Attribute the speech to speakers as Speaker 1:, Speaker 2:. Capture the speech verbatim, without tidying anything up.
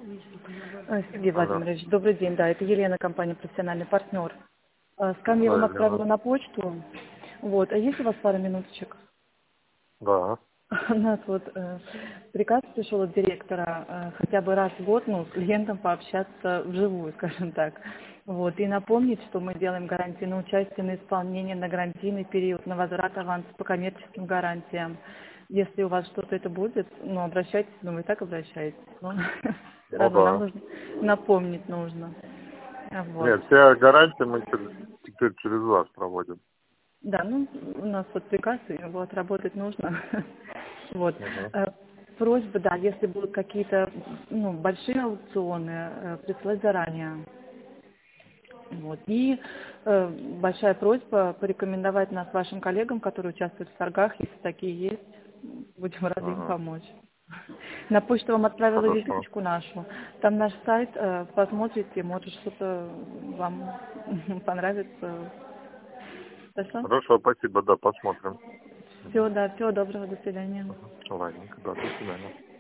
Speaker 1: Э, Сергей
Speaker 2: Алло,
Speaker 1: Владимирович, добрый день. Да, это Елена, компания «Профессиональный партнер». Э, Скан я
Speaker 2: да,
Speaker 1: вам отправила
Speaker 2: Елена.
Speaker 1: на почту. Вот. А есть у вас пара минуточек?
Speaker 2: Да.
Speaker 1: У нас вот э, приказ пришел от директора э, хотя бы раз в год, ну, с клиентом пообщаться вживую, скажем так. Вот. И напомнить, что мы делаем гарантии на участие, на исполнение, на гарантийный период, на возврат аванса по коммерческим гарантиям. Если у вас что-то это будет, ну, обращайтесь, ну, вы и так обращаетесь. Но все
Speaker 2: Ну
Speaker 1: равно нам
Speaker 2: да.
Speaker 1: нужно напомнить нужно. А, Вот.
Speaker 2: Нет, все гарантии мы через- теперь через вас проводим.
Speaker 1: Да, ну, у нас вот приказ, и его отработать нужно. Вот.
Speaker 2: Угу.
Speaker 1: Э, Просьба, да, если будут какие-то, ну, большие аукционы, э, присылать заранее. Вот. И э, большая просьба порекомендовать нас вашим коллегам, которые участвуют в торгах, если такие есть, будем рады им
Speaker 2: Ага.
Speaker 1: помочь. На почту вам отправила
Speaker 2: Хорошо.
Speaker 1: визиточку нашу. Там наш сайт, э, посмотрите, может что-то вам понравится. Хорошо?
Speaker 2: Хорошо, спасибо, да, посмотрим.
Speaker 1: Всего,
Speaker 2: Угу.
Speaker 1: да, всего доброго, до свидания.
Speaker 2: Угу. Ладненько, да, до свидания.